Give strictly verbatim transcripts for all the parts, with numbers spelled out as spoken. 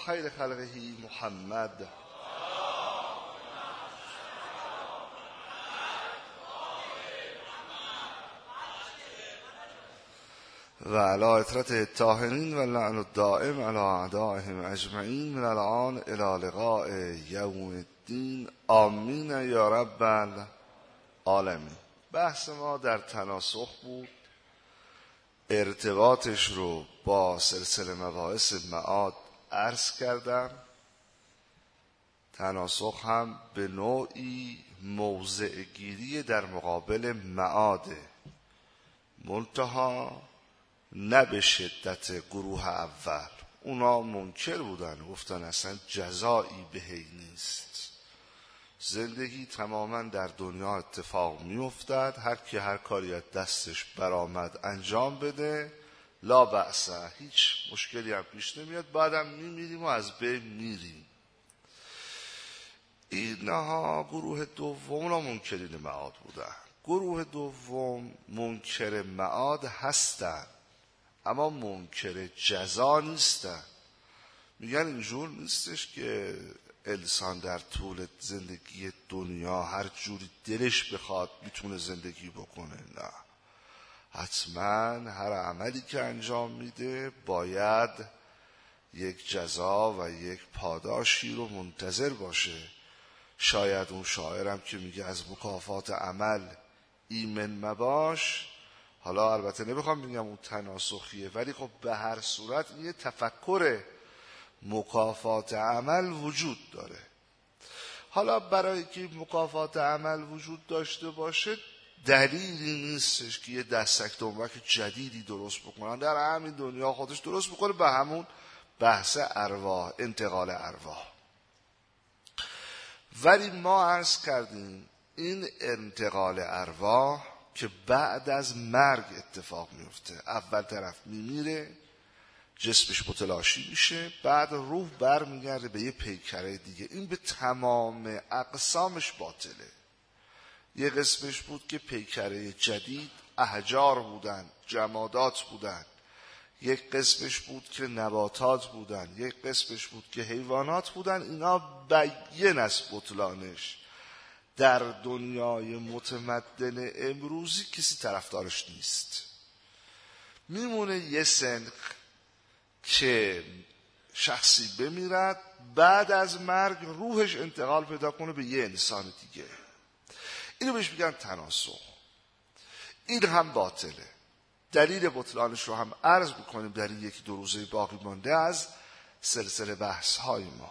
خیر خلقه محمد و علی اطرت الطاهرین و لعن الدائم علی اعدائهم اجمعین من الان الی لقاء یوم الدین آمین یا رب العالمین. بحث ما در تناسخ بود، ارتباطش رو با سلسله مباحث معاد عرض کردم. تناسخ هم به نوعی موضع گیری در مقابل معاده، منتها نه به شدت گروه اول. اونا منکر بودن، گفتن اصلا جزایی بهی نیست، زندگی تماما در دنیا اتفاق می افتد، هر کی هر کاری از دستش برآمد انجام بده، لا بأسه، هیچ مشکلی هم پیش نمیاد، بعدم می میریم و از بین میریم. اینها گروه دوم، اونا منکرین معاد بودن. گروه دوم منکر معاد هستن اما منکر جزا نیستن. میگن اینجور نیستش که انسان در طول زندگی دنیا هر جوری دلش بخواد میتونه زندگی بکنه. نه، حتما هر عملی که انجام میده باید یک جزا و یک پاداشی رو منتظر باشه. شاید اون شاعرم که میگه از مکافات عمل ایمن مباش، حالا البته نمیخوام بگم اون تناسخیه، ولی خب به هر صورت یه تفکر مکافات عمل وجود داره. حالا برای که مکافات عمل وجود داشته باشه دلیلی نیستش که یه دستک دنبک جدیدی درست بکنن، در همین دنیا خودش درست بکنه به همون بحث ارواح، انتقال ارواح. ولی ما عرض کردیم این انتقال ارواح که بعد از مرگ اتفاق میفته، اول طرف میمیره، جسمش متلاشی میشه، بعد روح بر میگرده به یه پیکره دیگه. این به تمام اقسامش باطله. یه قسمش بود که پیکره جدید احجار بودن، جمادات بودن، یک قسمش بود که نباتات بودن، یک قسمش بود که حیوانات بودن. اینا بیان است بطلانش. در دنیای متمدن امروزی کسی طرفدارش نیست. میمونه یه سنخ که شخصی بمیرد، بعد از مرگ روحش انتقال پیدا کنه به یه انسان دیگه. اینو بهش میگن تناسخ. این هم باطله. دلیل بطلانش رو هم عرض میکنیم در این یکی دو روزه باقی مانده از سلسله بحث های ما.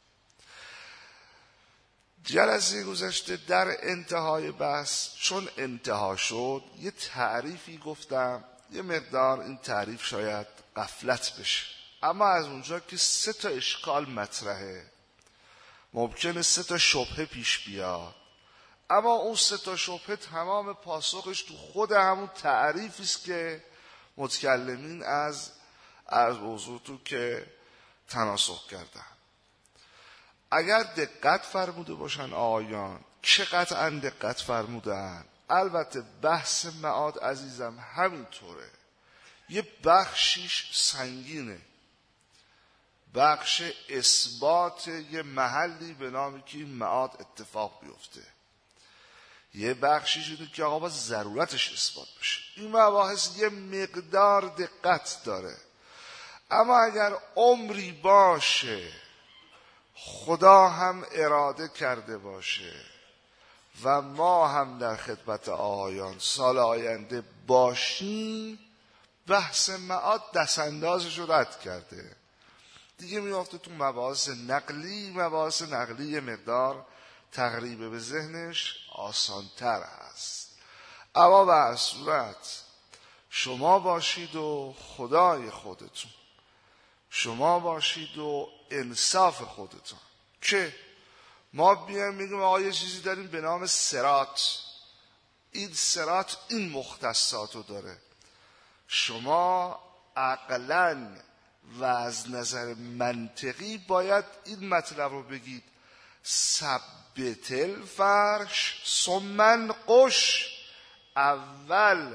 جلسه گذشته در انتهای بحث، چون انتها شد، یه تعریفی گفتم. یه مقدار این تعریف شاید غفلت بشه، اما از اونجا که سه تا اشکال مطرحه، ممکنه سه تا شبهه پیش بیاد، اما اون سه تا شبهه تمام پاسخش تو خود همون تعریفی است که متکلمین از از موضوع تو که تناسخ کردن. اگر دقت فرموده باشن آیان، چه قطعا دقت فرمودن. البته بحث معاد عزیزم همینطوره، یه بخشیش سنگینه، بخش اثبات یه محلی به نامی که معاد اتفاق بیفته، یه بخشیش اینه که آقا با ضرورتش اثبات بشه. این مباحث یه مقدار دقت داره، اما اگر عمری باشه خدا هم اراده کرده باشه و ما هم در خدمت آقایان سال آینده باشیم، بحث معاد دست اندازش رو رد کرده دیگه، میافته تو مباحث نقلی. مباحث نقلی یه مقدار تقریبا به ذهنش آسانتر هست. اما به هر صورت شما باشید و خدای خودتون، شما باشید و انصاف خودتون، که ما بیایم میگیم آقا یه چیزی داریم به نام صراط، این صراط این مختصاتو داره. شما عقلاً و از نظر منطقی باید این مطلب رو بگید: ثبت الفرش ثم قش. اول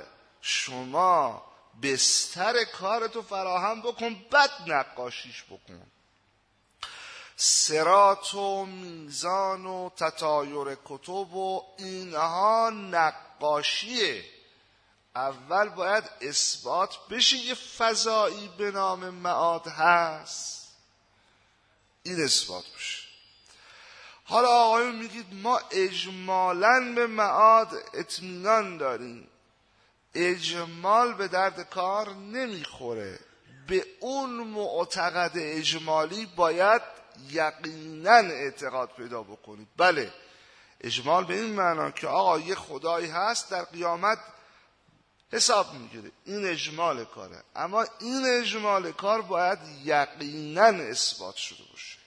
شما بستر کارتو فراهم بکن، بعد نقاشیش بکن. صراط و میزان و تطایر کتب و اینها نقاشیه. اول باید اثبات بشه یه فضایی به نام معاد هست، این اثبات بشه. حالا آقایون میگید ما اجمالاً به معاد اطمینان داریم. اجمال به درد کار نمیخوره. به اون معتقد اجمالی باید یقیناً اعتقاد پیدا بکنید. بله، اجمال به این معنا که آقا یه خدایی هست در قیامت حساب میگیره، این اجمال کاره. اما این اجمال کار باید یقیناً اثبات شده باشه.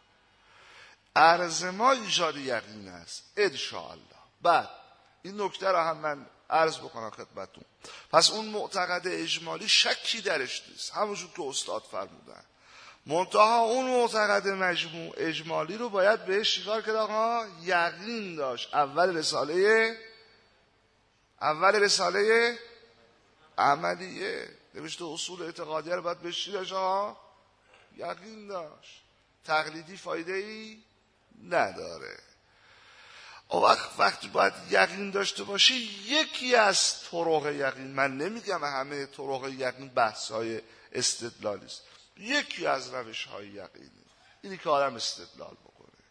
عرض ما ایجاد یقین است انشاءالله. بعد این نکته را هم من عرض بکنم خدمتتون. پس اون معتقد اجمالی شکی درش نیست، همونجور که استاد فرمودن. منتها اون معتقد مجموع اجمالی رو باید بهش چیکار کرد آقا؟ یقین داشت. اول رساله اول رساله عملیه نوشته اصول اعتقادیه رو باید بهش چی داشت آقا؟ یقین داشت. تقلیدی فایده ای نداره. او وقت وقتی باید یقین داشته باشی، یکی از طرق یقین، من نمیگم همه طرق یقین بحث های استدلالی است، یکی از روش های یقینی اینی که آدم استدلال بکنه.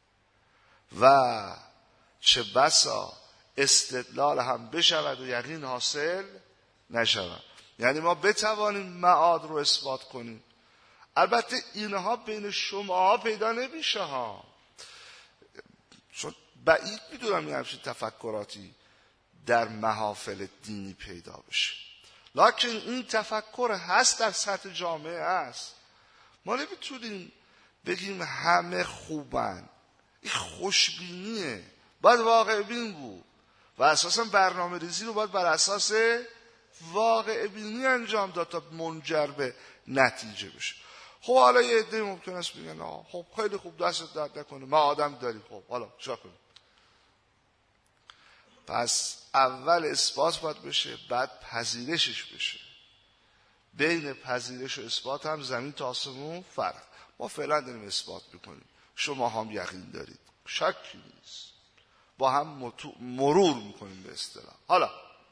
و چه بسا استدلال هم بشود و یقین حاصل نشود. یعنی ما بتوانیم معاد رو اثبات کنیم. البته اینها بین شما پیدا نمیشه ها، چون بعید میدونم این همچین تفکراتی در محافل دینی پیدا بشه. لکن این تفکر هست، در سطح جامعه هست. ما نمیتونیم بگیم همه خوبن، این خوشبینیه، باید واقع بین بود و اساسا برنامه ریزی رو باید بر اساس واقع بینی انجام داد تا منجر به نتیجه بشه. خب حالا یه عده ممکن است بگن آه خب خیلی خوب، دست درد نکنه، ما آدم داریم، خب حالا چیکار کنیم؟ پس اول اثبات باید بشه، بعد پذیرشش بشه. بین پذیرش و اثبات هم زمین تا آسمون فرق. ما فعلا داریم اثبات میکنیم، شما هم یقین دارید، شکی نیست، با هم مرور میکنیم به اصطلاح. حالا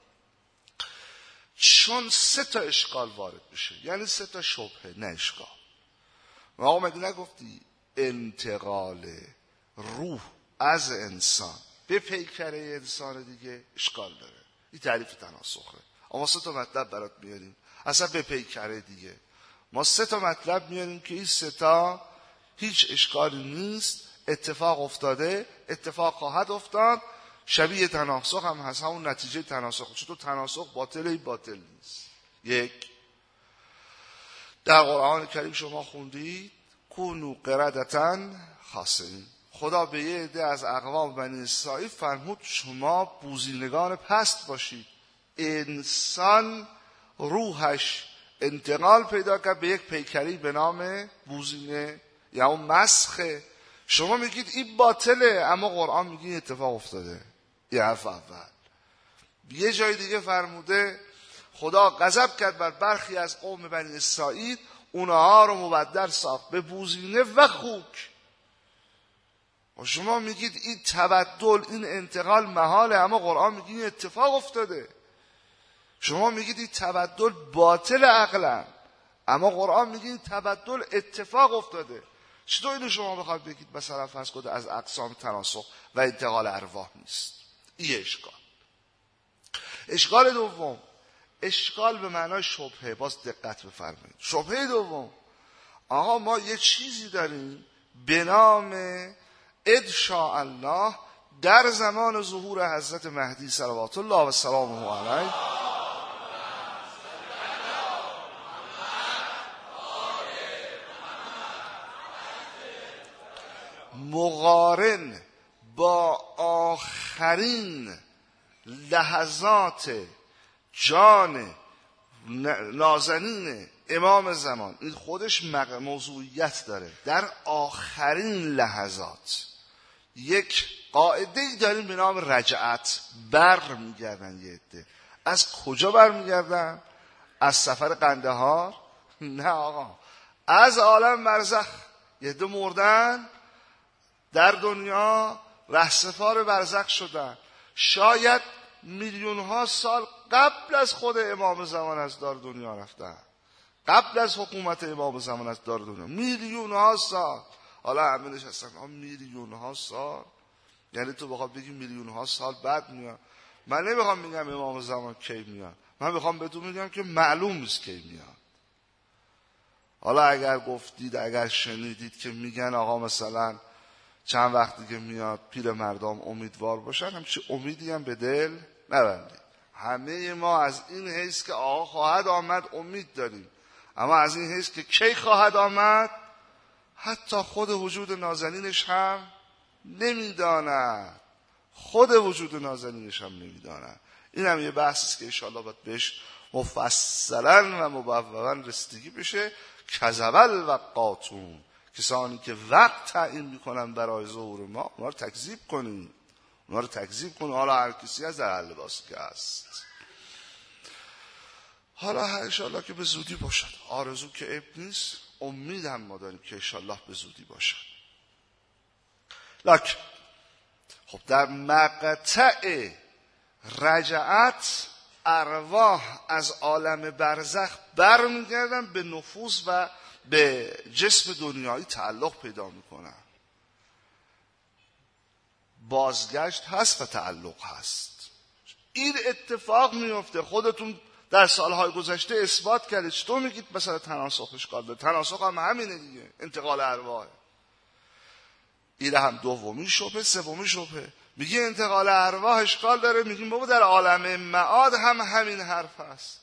چون سه تا اشکال وارد بشه، یعنی سه تا شبهه، نه اشکال. ما آقا مگه نگفتی انتقال روح از انسان به پیکره انسان دیگه اشکال داره؟ این تعریف تناسخه. اما سه تا مطلب برات میاریم اصلا به پیکره دیگه. ما سه تا مطلب میاریم که این سه تا هیچ اشکالی نیست، اتفاق افتاده، اتفاق خواهد افتاد، شبیه تناسخ هم هست، همون نتیجه تناسخ. چطور تناسخ باطله؟ باطل نیست. یک، در قرآن کریم شما خوندید کونو قردتن خاسئین، خدا به یه عده از اقوام بنی اسرائیل فرمود شما بوزینگان پست باشید. انسان روحش انتقال پیدا کرد به یک پیکری به نام بوزینه یا اون مسخه. شما میگید این باطله، اما قرآن میگه اتفاق افتاده. یه حرف اول. یه جای دیگه فرموده خدا غضب کرد بر برخی از قوم بنی اسرائیل، اونها رو مبدل ساخت به بوزینه و خوک. و شما میگید این تبدل، این انتقال محاله، اما قرآن میگه این اتفاق افتاده. شما میگید این تبدل باطل عقلا، اما قرآن میگه این تبدل اتفاق افتاده. چطور اینو شما بخواید بگید مثلا فرض کنید از اقسام تناسخ و انتقال ارواح نیست؟ این اشکال. اشکال دوم، اشکال به معنای شبهه. باز دقت بفرمایید. شبهه دوم، آقا ما یه چیزی داریم به نام ادشاء الله در زمان ظهور حضرت مهدی صلوات الله و سلامه علیه، مقارن با آخرین لحظات جان نازنین امام زمان. این خودش موضوعیت داره. در آخرین لحظات یک قاعده ای داریم به نام رجعت. بر میگردن یه عده. از کجا بر میگردن؟ از سفر قندهار؟ نه آقا، از عالم برزخ. یه عده مردن در دنیا، رهسپار برزخ شدن. شاید میلیون ها سال قبل از خود امام زمان از دار دنیا رفتن، قبل از حکومت امام زمان از دار دنیا، میلیون ها سال. حالا همه نشستن میلیون ها سال، یعنی تو بخواد بگی میلیون ها سال بعد میاد. من نمیخوام بگم امام زمان کی میاد، من میخوام بهتون میگم که معلوم نیست کی میاد. حالا اگر گفتید، اگر شنیدید که میگن آقا مثلا چند وقتی که میاد پیر مردم امیدوار باشن، همچه امیدی هم به دل نبندید. همه ما از این حیث که آقا خواهد آمد امید داریم، اما از این حیث که کی خواهد آمد حتی خود وجود نازنینش هم نمیداند. خود وجود نازنینش هم نمیداند. این هم یه بحثیست که انشاءالله باید بهش مفصلا و مبوبا رسیدگی بشه. کذبل وقاتون، کسانی که وقت تعیین میکنن برای ظهور ما، اونا رو تکذیب کنیم، اونا رو تکذیب کنیم. حالا هر کسی از در لباس که هست. حالا انشاءالله که به زودی باشد، آرزو که عیب نیست، امید هم ما داریم که انشاءالله به زودی باشد. لکن خب در مقطع رجعت ارواح از عالم برزخ برمیگردن به نفوس و به جسم دنیایی تعلق پیدا میکنن. بازگشت هست و تعلق هست. این اتفاق میفته. خودتون در سالهای گذشته اثبات کردید. چطور میگید مثلا تناسخ اشکال داره؟ تناسخ هم همینه دیگه، انتقال ارواح. این هم دومی شبهه. سومی شبهه میگه انتقال ارواح اشکال داره، میگیم بابا در عالم معاد هم همین حرف هست.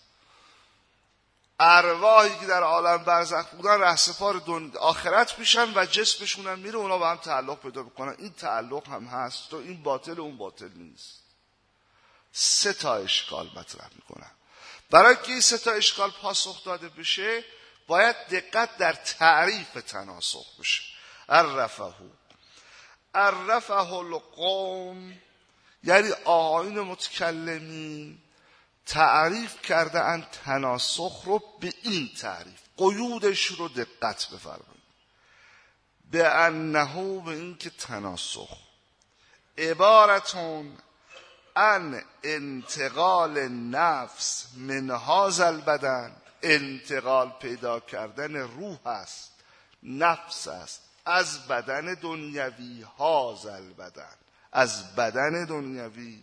ارواحی که در عالم برزخ بودن رهسپار دنیا آخرت میشن و جسمشون هم میره، اونا با هم تعلق پیدا بکنن. این تعلق هم هست، تو این باطل اون باطل نیست. سه تا اشکال مطرح میکنن. برای که این سه تا اشکال پاسخ داده بشه باید دقت در تعریف تناسخ بشه. عرفه عرفه القوم، یعنی آیین متکلمین تعریف کرده اند تناسخ رو به این تعریف. قیودش رو دقت بفرمایید. به انه، به این که تناسخ عبارتون ان انتقال نفس من هذا البدن، انتقال پیدا کردن روح است، نفس است از بدن دنیوی، هذا البدن، از بدن دنیوی،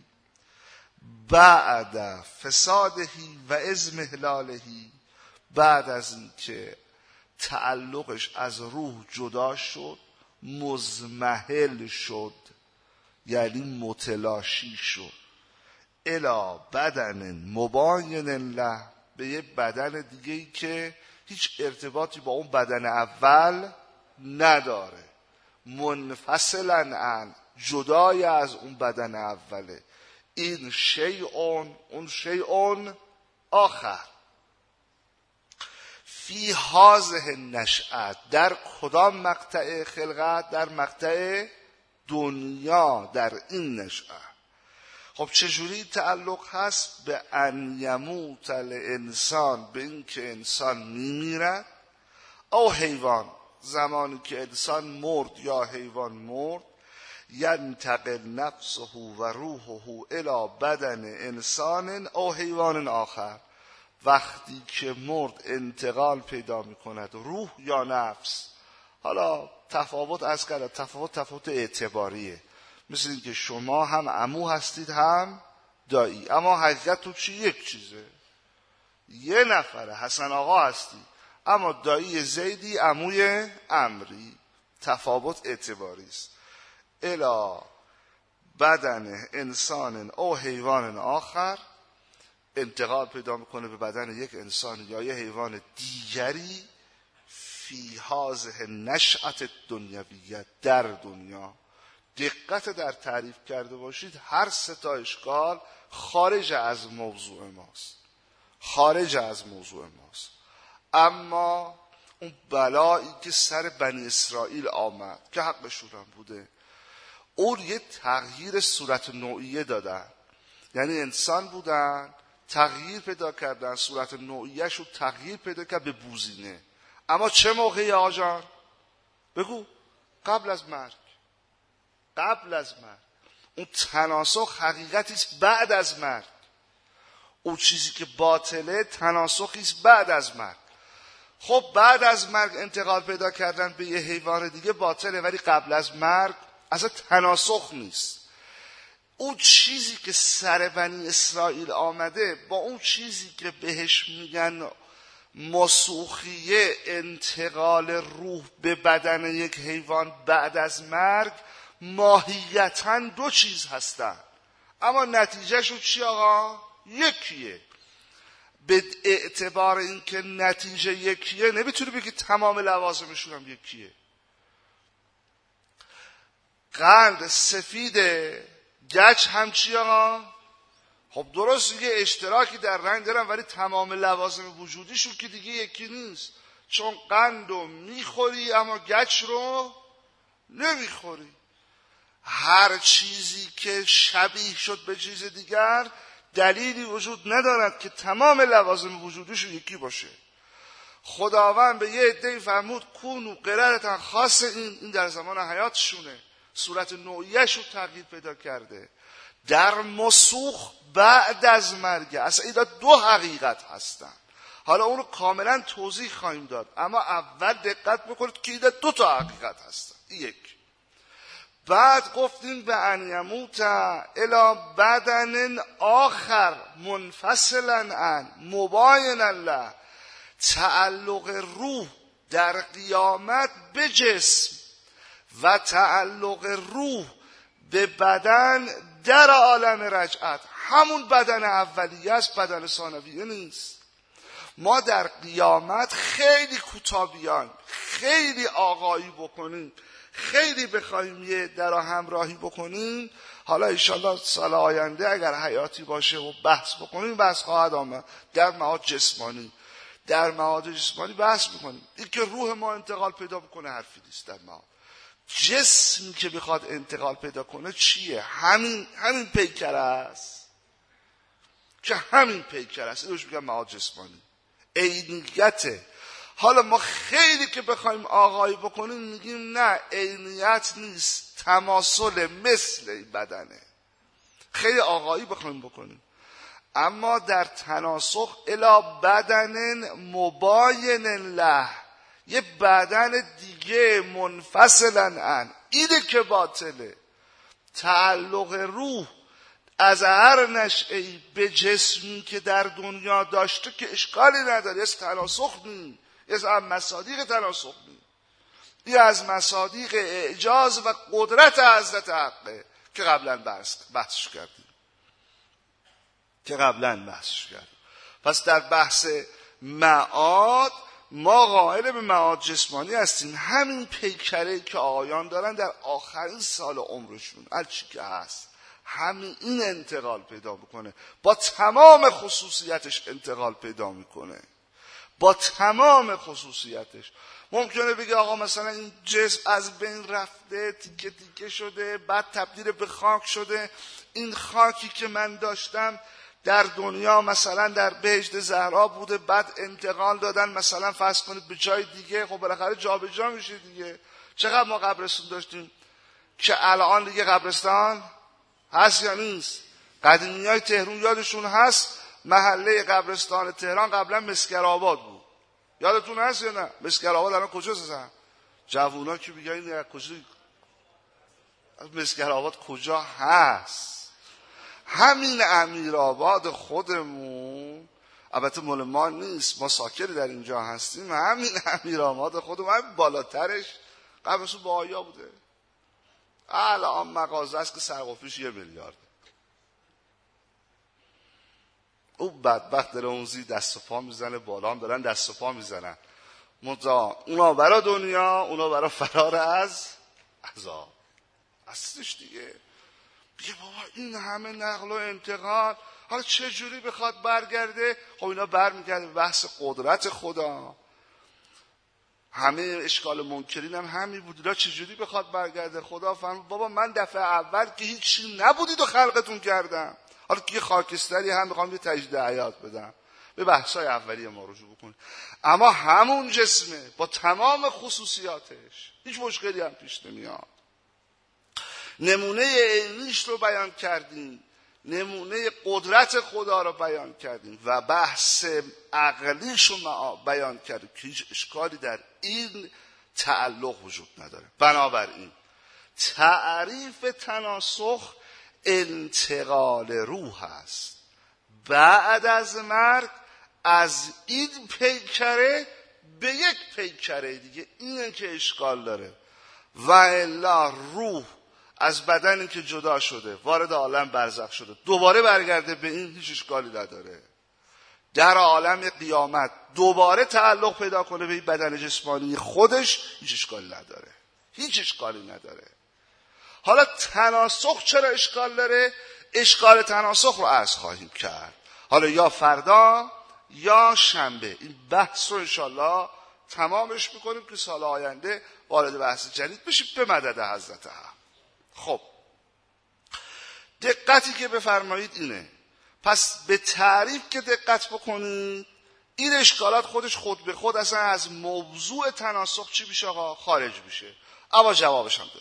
بعد فسادهی و ازمهلالهی، بعد از اینکه تعلقش از روح جدا شد، مزمحل شد یعنی متلاشی شد، الی بدن مباین له، به یه بدن دیگه‌ای که هیچ ارتباطی با اون بدن اول نداره، منفصلا عن، جدای از اون بدن اوله. این شیء، اون شیء آخر. فی هذه نشأت، در کدام مقطع خلقت؟ در مقطع دنیا، در این نشأت. خب چجوری تعلق هست؟ به ان یموت الانسان، به این که انسان میمیرد، او حیوان، زمانی که انسان مرد یا حیوان مرد، ینتقل نفسه و روحه الی بدن انسان او حیوان آخر، وقتی که مرد انتقال پیدا میکند روح یا نفس. حالا تفاوت از کرد، تفاوت تفاوت اعتباریه، مثل این که شما هم عمو هستید هم دایی، اما حقیقت تو چی؟ یک چیزه، یه نفره، حسن آقا هستی، اما دایی زیدی، عموی امری. تفاوت اعتباری است. الی بدن انسان او حیوان آخر، انتقال پیدا میکنه به بدن یک انسان یا یک حیوان دیگری. فی هذه نشأت دنیویت، در دنیا. دقت در تعریف کرده باشید، هر سه تا اشکال خارج از موضوع ماست، خارج از موضوع ماست. اما اون بلایی که سر بنی اسرائیل آمد که حقشون هم بوده، اون یه تغییر صورت نوعیه دادن. یعنی انسان بودن، تغییر پیدا کردن، صورت نوعیه‌شو تغییر پیدا کرد به بوزینه. اما چه موقعی آجان؟ بگو قبل از مرگ. قبل از مرگ اون تناسخ حقیقتی است بعد از مرگ. اون چیزی که باطله تناسخی است بعد از مرگ. خب بعد از مرگ انتقال پیدا کردن به یه حیوان دیگه باطله، ولی قبل از مرگ اصلا تناسخ نیست. اون چیزی که سر بنی اسرائیل آمده با اون چیزی که بهش میگن مسوخیه، انتقال روح به بدن یک حیوان بعد از مرگ، ماهیتاً دو چیز هستن، اما نتیجه شو چی آقا؟ یکیه. به اعتبار اینکه نتیجه یکیه نمیتونی بگی تمام لوازمشون هم یکیه. قند سفیده، گچ هم چی آقا؟ خب درست دیگه اشتراکی در رنگ دارن، ولی تمام لوازم وجودیشون که دیگه یکی نیست. چون قند رو میخوری اما گچ رو نمیخوری. هر چیزی که شبیه شد به چیز دیگر دلیلی وجود ندارد که تمام لوازم وجودیشون یکی باشه. خداوند به یه عده‌ای فرمود کونو قرارتن خاص، این این در زمان حیاتشونه، صورت نوعیش رو تغییر پیدا کرده. در مسوخ بعد از مرگ. اصلا اینا دو حقیقت هستن. حالا اون رو کاملا توضیح خواهیم داد، اما اول دقت بکنید که اینا دو تا حقیقت هستن. یک. بعد گفتیم به ان یموت الی بدن آخر منفصلا عن مباین الله، تعلق روح در قیامت به جسم و تعلق روح به بدن در عالم رجعت همون بدن اولیه است، بدن ثانویه نیست. ما در قیامت خیلی کوتابیان، خیلی آقایی بکنیم، خیلی بخوایم یه در همراهی بکنیم، حالا انشالله سال آینده اگر حیاتی باشه و بحث بکنیم، بحث خواهد آمد در معاد جسمانی. در معاد جسمانی بحث میکنیم. این که روح ما انتقال پیدا بکنه حرفی نیست. در معاد جسمی که بخواد انتقال پیدا کنه چیه؟ همین همین پیکره است که همین پیکره است. اینوش میگم معاد جسمانی، عینیته. حالا ما خیلی که بخوایم آقایی بکنیم میگیم نه، عینیت نیست، تماثل مثل این بدنه. خیلی آقایی بخوایم بکنیم، اما در تناسخ الی بدن مباین له، یه بدن دیگه منفصلا عن، اینه که باطله. تعلق روح از هر نشعه‌ای به جسمی که در دنیا داشته که اشکالی نداره، از تناسخ نی، از مصادیق تناسخ نی، این از مصادیق اعجاز و قدرت حضرت حقه که قبلا بحث بحثش کردیم که قبلا بحثش کردیم. پس در بحث معاد ما قائل به معاد جسمانی هستیم. همین پیکره که آقایان دارن در آخرین سال عمرشون هر چی که هست، همین این انتقال پیدا بکنه، با تمام خصوصیتش انتقال پیدا میکنه، با تمام خصوصیتش. ممکنه بگه آقا مثلا این جسم از بین رفته، تیکه تیکه شده، بعد تبدیل به خاک شده. این خاکی که من داشتم در دنیا مثلا در بهشت زهرا بوده، بعد انتقال دادن مثلا فرض کنید به جای دیگه. خب بالاخره جابجا میشه دیگه. چقدر ما قبرستون داشتیم که الان دیگه قبرستان هست یا نیست؟ قدیمیای تهران یادشون هست محله قبرستان تهران قبلا مسکرآباد بود. یادتون هست یا نه؟ مسکرآباد الان کجاست اصلا؟ جوونا که میگن این کجا مسکرآباد کجا هست؟ همین امیرآباد خودمون، البته مال ما نیست، ما ساکن در اینجا هستیم، همین امیرآباد خودمون همین بالاترش قبرستون با آیا بوده. الان مغازه است که سرقفیش یه میلیارد. او بدبخت داره اون زی دست و پا میزنه، بالا هم دارن دست و پا میزنن. مزا اونا برا دنیا، اونا برا فرار از عذاب. اصلش دیگه بگه بابا این همه نقل و انتقال حالا چه جوری بخواد برگرده؟ خب اینا برمیگرده به بحث قدرت خدا. همه اشکال منکرین هم همین بود. اینا چه جوری بخواد برگرده؟ خدا فرمود بابا من دفعه اول که هیچی نبودید و خلقتون کردم، حالا که خاکستری هم میخوام یه تجدید حیات بدم. به بحث‌های اولیه ما رجوع بکنید. اما همون جسمه با تمام خصوصیاتش، هیچ مشکلی هم پیش نمیاد. نمونه عینیش رو بیان کردیم، نمونه قدرت خدا رو بیان کردیم و بحث عقلیش رو بیان کردیم که هیچ اشکالی در این تعلق وجود نداره. بنابراین تعریف تناسخ انتقال روح است بعد از مرگ از این پیکره به یک پیکره دیگه. اینه که اشکال داره. و الا روح از بدنی که جدا شده وارد عالم برزخ شده دوباره برگرده به این، هیچ اشکالی نداره. در عالم قیامت دوباره تعلق پیدا کنه به این بدن جسمانی خودش، هیچ اشکالی نداره. هیچ اشکالی نداره. حالا تناسخ چرا اشکال داره؟ اشکال تناسخ رو عرض خواهیم کرد. حالا یا فردا یا شنبه این بحث رو انشالله تمامش میکنیم که سال آینده وارد بحث جدید بشیم به مدد حضرت هم. خب دقتی که بفرمایید اینه. پس به تعریف که دقت بکنید این اشکالات خودش خود به خود اصلا از موضوع تناسخ چی میشه آقا؟ خارج میشه. اما جوابش هم داد.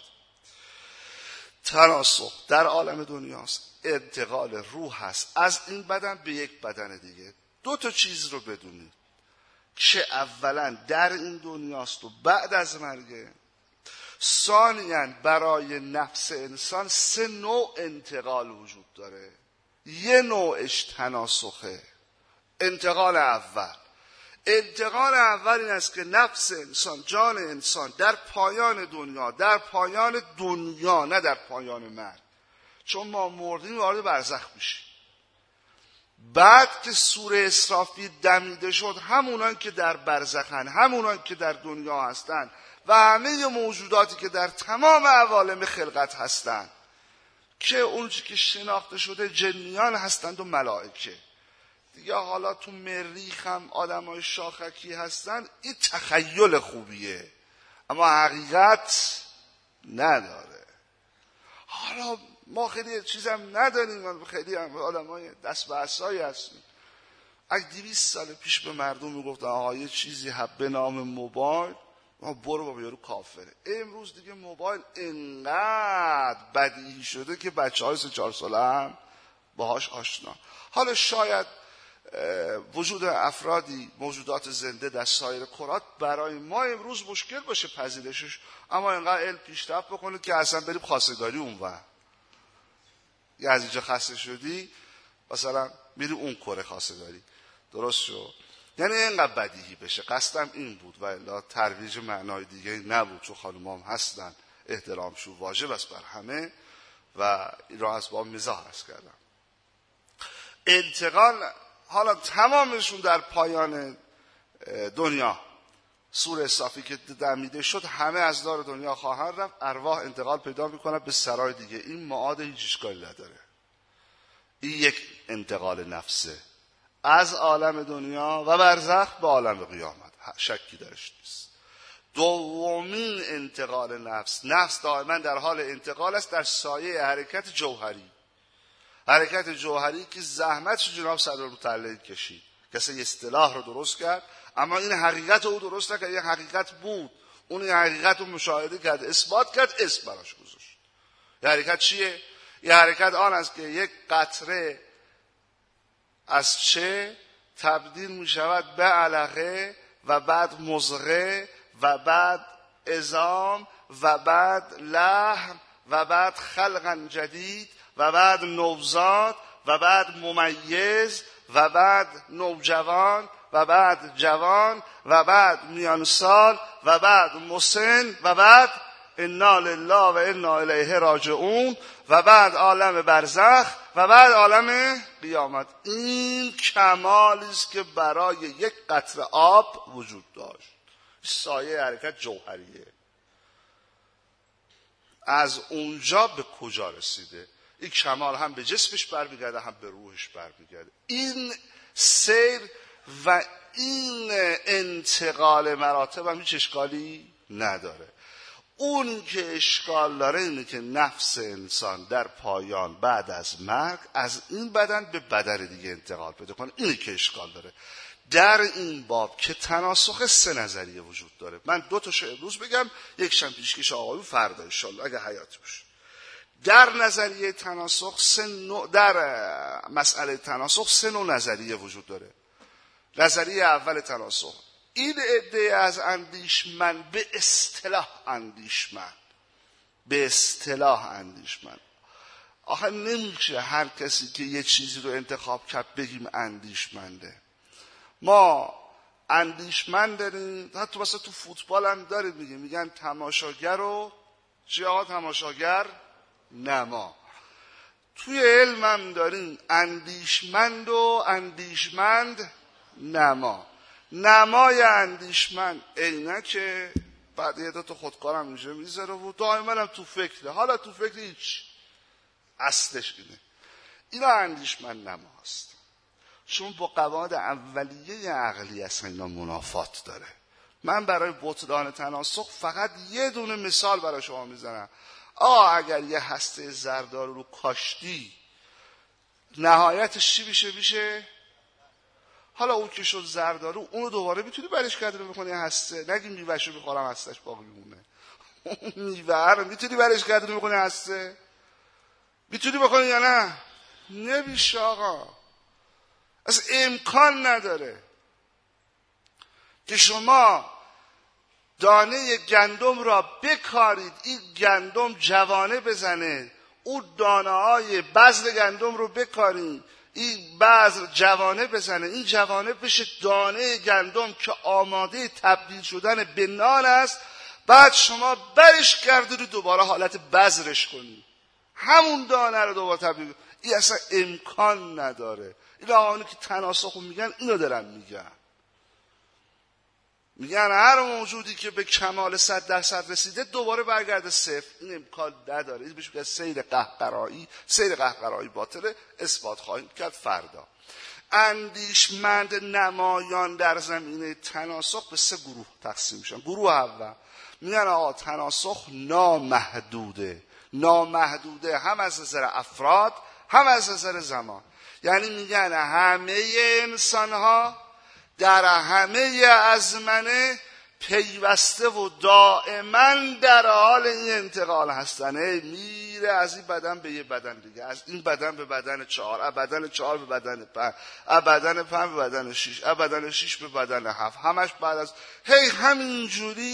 تناسخ در عالم دنیاست، انتقال روح هست از این بدن به یک بدن دیگه. دو تا چیز رو بدونید که اولا در این دنیاست و بعد از مرگه. ثانیاً برای نفس انسان سه نوع انتقال وجود داره. یه نوعش تناسخه. انتقال اول انتقال اول این است که نفس انسان، جان انسان در پایان دنیا، در پایان دنیا نه در پایان مرگ، چون ما مردیم وارد برزخ میشیم. بعد که سوره اسرافیل دمیده شد همونان که در برزخن، همونان که در دنیا هستن و همه موجوداتی که در تمام عوالم خلقت هستند که اونچه که شناخته شده جنیان هستند و ملائکه دیگه. حالا تو مریخ هم آدم های شاخکی هستن، این تخیل خوبیه اما حقیقت نداره. حالا ما خیلی چیزم نداریم، خیلی هم آدم های دست به عصایی هستیم. اگه دویست سال پیش به مردم میگفتن آقا یه چیزی هست به نام موبایل، ما برو بابا یارو کافره. امروز دیگه موبایل انقدر بدیهی شده که بچه های سه چهار ساله هم باهاش آشنا. حالا شاید وجود افرادی موجودات زنده در سایر کرات برای ما امروز مشکل باشه پذیرشش، اما اینقدر علم پیشرفت بکنه که اصلا بریم خواستگاری اونور. یا از اینجا خسته شدی مثلا میری اون کره خواستگاری، درست شد؟ یعنی اینقدر بدیهی بشه. قصدم این بود و الا ترویج معنای دیگه نبود، چون خانومام هستن احترام شو واجب است بر همه و این را از با مزاح عرض کردم. انتقال حالا تمامشون در پایان دنیا، سوره صافی که دمیده شد همه از دار دنیا خواهند رفت، ارواح انتقال پیدا میکنن به سرای دیگه. این معاد هیچ اشکالی نداره. این یک انتقال نفسه از عالم دنیا و برزخ به عالم قیامت، شکی درش نیست. دومین انتقال نفس، نفس دائما در حال انتقال است در سایه حرکت جوهری. حرکت جوهری که زحمتش جناب صدرالمتعلق کشید، کسی اصطلاح رو درست کرد اما این حقیقت رو درست نکرد. این حقیقت بود، اون این حقیقت رو مشاهده کرد، اثبات کرد، اسم براش گذاشت. این حرکت چیه؟ این حرکت آن است که یک قطره از چه تبدیل می شود به علقه و بعد مضغه و بعد عظام و بعد لحم و بعد خلقا جدید و بعد نوزاد و بعد ممیز و بعد نوجوان و بعد جوان و بعد میان سال و بعد مسن و بعد انا لله و انا الیه راجعون و بعد عالم برزخ و بعد عالم قیامت. این کمالی است که برای یک قطره آب وجود داشت. سایه حرکت جوهریه. از اونجا به کجا رسیده؟ این کمال هم به جسمش برمیگرده هم به روحش برمیگرده. این سیر و این انتقال مراتب هم هیچ اشکالی نداره. اون که اشکال داره اینه که نفس انسان در پایان بعد از مرگ از این بدن به بدن دیگه انتقال پیدا کنه. اینه که اشکال داره. در این باب که تناسخ سه نظریه وجود داره. من دو تاشو امروز بگم، یکشم پیشکش آقایون فردا ان شاءالله اگه حیات باشه. در نظریه تناسخ سه نوع، در مسئله تناسخ سه نوع نظریه وجود داره. نظریه اول تناسخ، این عده از اندیشمند، به اصطلاح اندیشمند، به اصطلاح اندیشمند، آخه نمیشه هر کسی که یه چیزی رو انتخاب کرد بگیم اندیشمنده. ما اندیشمند داریم، حتی مثلا تو فوتبال هم داریم، میگه میگن تماشاگر و چی آقا؟ تماشاگر نما. توی علم هم داریم اندیشمند و اندیشمند نما. نمای اندیشمند عینکه، بعد یه دو تا خودکارم اینجا میذاره و دائما هم تو فکره، حالا تو فکر هیچ، اصلش اینه. اینا اندیشمند نما هست، چون با قواعد اولیه عقلی اصلا اینا منافات داره. من برای بطلان تناسخ فقط یه دونه مثال برای شما میزنم. آه اگر یه هسته زردارو رو کاشتی، نهایتش چی میشه؟ میشه حالا اون که شد زردارو، اونو دوباره میتونی برش کردی رو بکنی هسته، نگی میوهشو بخورم هستش باقی میمونه. میوه رو میتونی برش کردی رو بکنی هسته؟ میتونی بکنی یا نه؟ نمیشه آقا، اصلا امکان نداره که شما دانه گندم را بکارید، این گندم جوانه بزنه، اون دانه های بذر گندم رو بکارید، این بذر جوانه بزنه، این جوانه بشه دانه گندم که آماده تبدیل شدن به نان است، بعد شما برش گردید رو دوباره حالت بذرش کنید، همون دانه رو دوباره تبدیل. این اصلا امکان نداره. این آقایانی که تناسخ میگن اینو دارن میگن. میگن هر موجودی که به کمال صد درصد رسیده دوباره برگرده صفر. این امکان نداره. این بهش میگن سیر قهقرایی. سیر قهقرایی باطله، اثبات خواهیم کرد فردا. اندیشمند نمایان در زمینه تناسخ به سه گروه تقسیم میشن. گروه اول میگن آقا تناسخ نامحدوده. نامحدوده هم از نظر افراد هم از نظر زمان. یعنی میگن همه انسان ها در همه ازمنه پیوسته و دائما در حال این انتقال هستن. میره از این بدن به یه بدن دیگه، از این بدن به بدن چهار، از بدن چهار به بدن پنج، از بدن پنج به بدن شیش، از بدن شیش به بدن هفت، همش بعد از هی همینجوری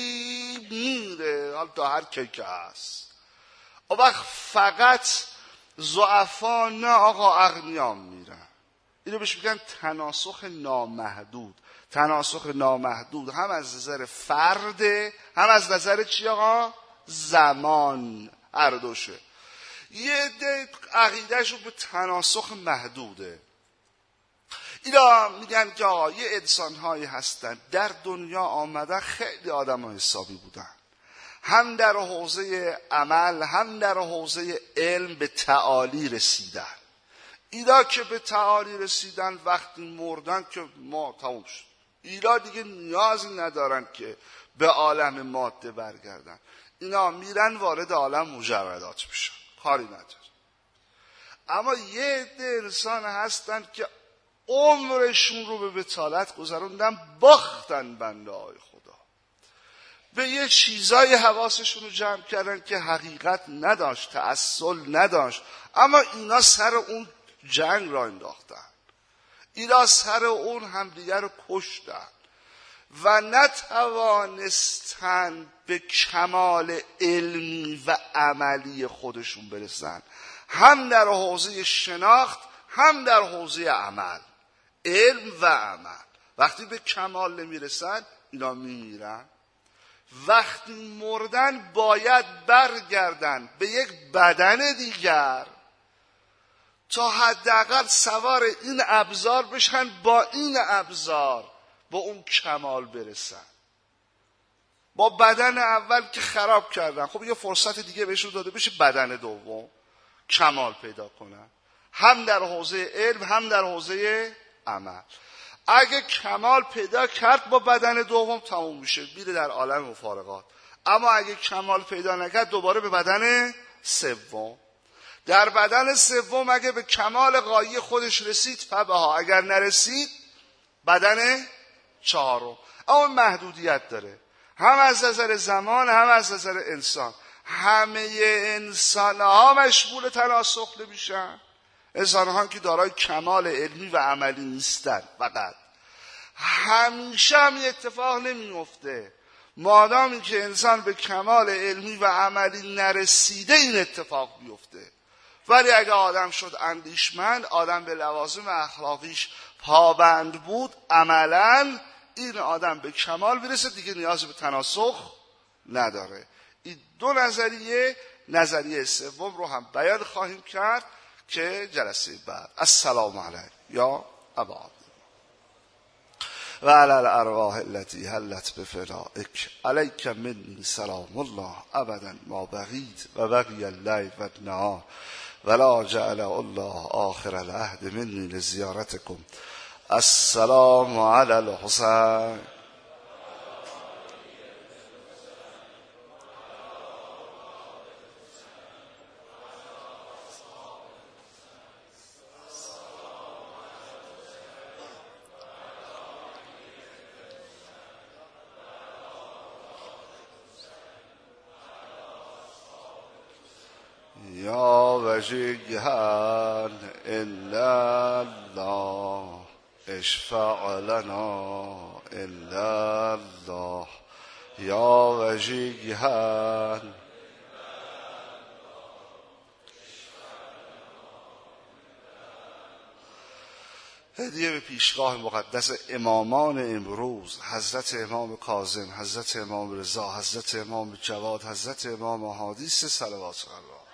میره حال تا هر کی که هست. و وقت فقط ضعفا نه آقا، اغنیا میرن. اینو بهش میگن تناسخ نامحدود. تناسخ نامحدود هم از نظر فرد هم از نظر چی آقا؟ زمان، هر دوشه. یه عده عقیدهشون به تناسخ محدوده. اینا میگن که آقا یه انسان‌هایی هستن در دنیا آمدن، خیلی آدم‌ها حسابی بودن، هم در حوزه عمل هم در حوزه علم به تعالی رسیدن. اینا که به تعالی رسیدن وقتی مردن که ما تموم شد. اینا دیگه نیازی ندارن که به عالم ماده برگردن. اینا میرن وارد عالم مجردات بشن، کاری نداره. اما یه عده انسان هستن که عمرشون رو به بطالت گذروندن، باختن بنده های خدا. به یه چیزای حواسشون رو جمع کردن که حقیقت نداشت، تأصل نداشت، اما اینا سر اون جنگ را انداختن. اینا سر اون همدیگر رو کشتن و نتوانستن به کمال علمی و عملی خودشون برسن، هم در حوزه شناخت هم در حوزه عمل. علم و عمل وقتی به کمال نمیرسن اینا میمیرن. وقتی مردن باید برگردن به یک بدن دیگر تا حداقل سوار این ابزار بشن، با این ابزار با اون کمال برسن. با بدن اول که خراب کردن، خب یه فرصت دیگه بهشون داده بشه بدن دوم کمال پیدا کنن، هم در حوزه علم هم در حوزه عمل. اگه کمال پیدا کرد با بدن دوم تموم میشه، میره در عالم مفارقات. اما اگه کمال پیدا نکرد دوباره به بدن سوم. در بدن سوم اگه به کمال غایی خودش رسید فبها، اگر نرسید بدن چهارم. اما محدودیت داره، هم از نظر زمان هم از نظر انسان. همه انسان ها مشمول تناسخ نمیشن، انسان ها که دارای کمال علمی و عملی نیستن. فقط همیشه هم اتفاق نمیفته، مادامی که انسان به کمال علمی و عملی نرسیده این اتفاق بیفته. ولی اگه آدم شد اندیشمند، آدم به لوازم اخلاقیش پابند بود، عملاً این آدم به کمال برسه، دیگه نیاز به تناسخ نداره. این دو نظریه، نظریه سوم رو هم بیان خواهیم کرد که جلسه بعد. السلام علیک یا ابا و علی الارواح التي حلت بفنائک علیک منی سلام الله ابدا ما بقیت و بقی اللیل و النهار ولا جعل الله آخر العهد منی لزیارتکم. السلام علی الحسین. یا وجیها الا الله اشفع لنا الا الله. یا وجیها هدیه به پیشگاه مقدس امامان امروز، حضرت امام کاظم، حضرت امام رضا، حضرت امام جواد، حضرت امام حادث صلوات الله.